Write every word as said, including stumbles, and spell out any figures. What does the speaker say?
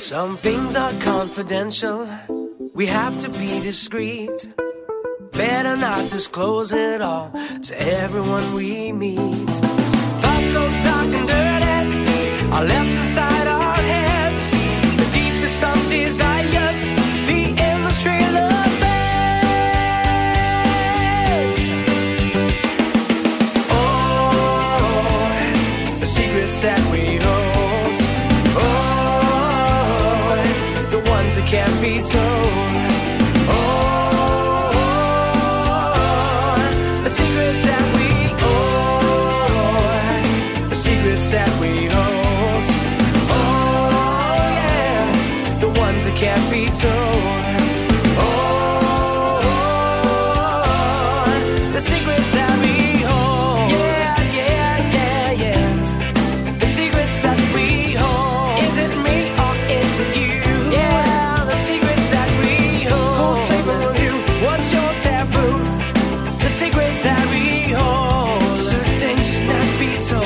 Some things are confidential, we have to be discreet. Better not disclose it all to everyone we meet. Thoughts so dark and dirty are left inside our heads. The deepest of desires, the endless trail of beds. Oh, the secrets that we hold. Oh, the ones that can't be told. That we hold. Oh yeah, the ones that can't be told. Oh, the secrets that we hold. Yeah, yeah, yeah, yeah. The secrets that we hold. Is it me or is it you? Yeah, the secrets that we hold. Who'll say for you? What's your taboo? The secrets that we hold. Certain things should not be told.